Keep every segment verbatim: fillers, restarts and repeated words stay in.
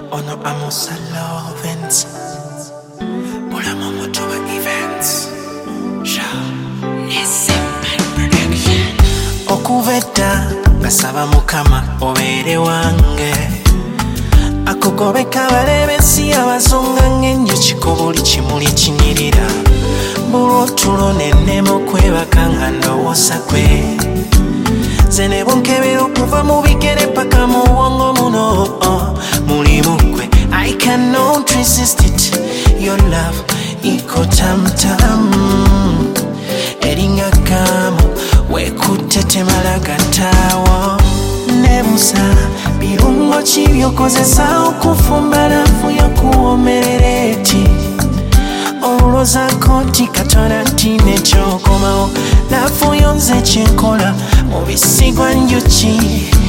Ono amusa lovens Bula momoto wa events Sha Nisimman Production Okuveta Gasaba mukama obere wange Akugobeka balebesi abazunga ng'enjuki ku buli kimuli kinyirira Bulu otulo n'ennema okwebaka nga ndowooza gwe Nze ne bunkebera okuva mu bigere paka mu bwongo muno oh, mulimu gwe I cannot resist it Your love iko tam tam Eringa kamu wekutte temala gataawo Nebuuza birungo ki by'okozesa okufumba lafu y'okuwoomerera eti Olowoozaako nti Katonda nti nekyokomawo lafu yo nze kyenkola mu bisigwa njuki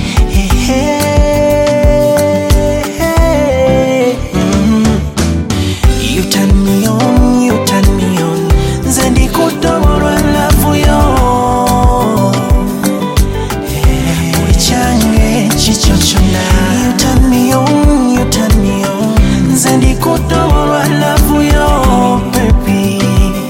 You turn me on, you turn me on Nze ndikuddobo lwa lafu yo buli kyange kikyo kyonna You turn me on, you turn me on Nze ndikuddobo lwa lafu yo baby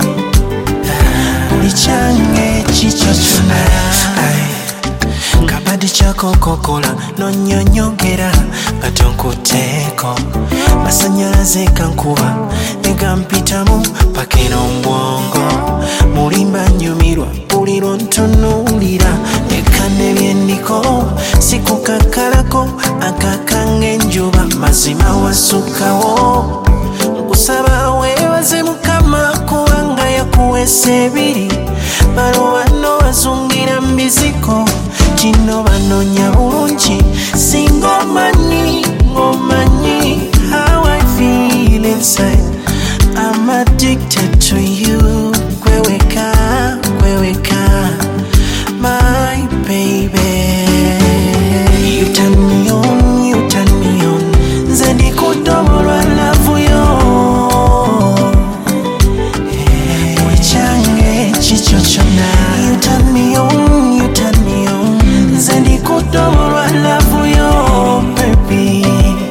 buli kyange kikyo kyonna Kabadi chako kokola nonyonyogera nga tonkuteeko Masanyalaze kankuba negampitamu paka eno mbwongo Mulimba nyumirwa buli lwontunuulira Nekane byendiko sikukakalako akakange enjuba mazima wasukawo Nkusaba weebaze Mukama kubanga yakuweesa ebiri bano bano bazungira mbiziko kino banoonya bulungi singa omanyi ng'omanyi how I feel inside I'm addicted to you kweweka kweweka my baby You turn me on, you turn me on Nze ndikuddobo lwa lavu yo buli kyange kikyo kyonna You turn me on, you turn me on Nze ndikuddobo lwa lavu yo baby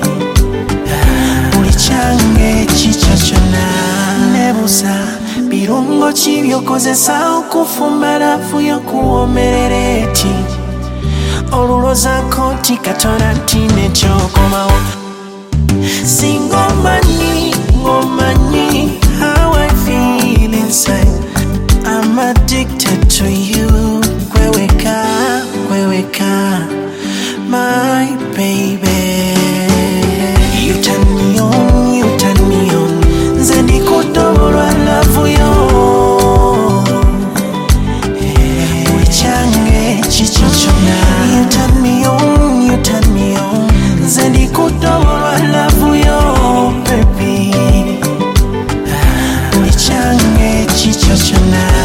buli kyange kikyo kyonna Nebuuza birungo ki by'okozesa okufumba lafu y'okuwoomerera eti Olowoozaako nti Katonda nti nekyokomawo singa omanyi ng'omanyi how I feel inside I'm addicted to you kweweka kweweka my baby You turn me on, you turn me on Nze ndikuddobo lwa lavu yo buli kyange kikyo kyonna You turn me on, you turn me on Nze ndikuddobo lwa lavu yo baby buli kyange kikyo kyonna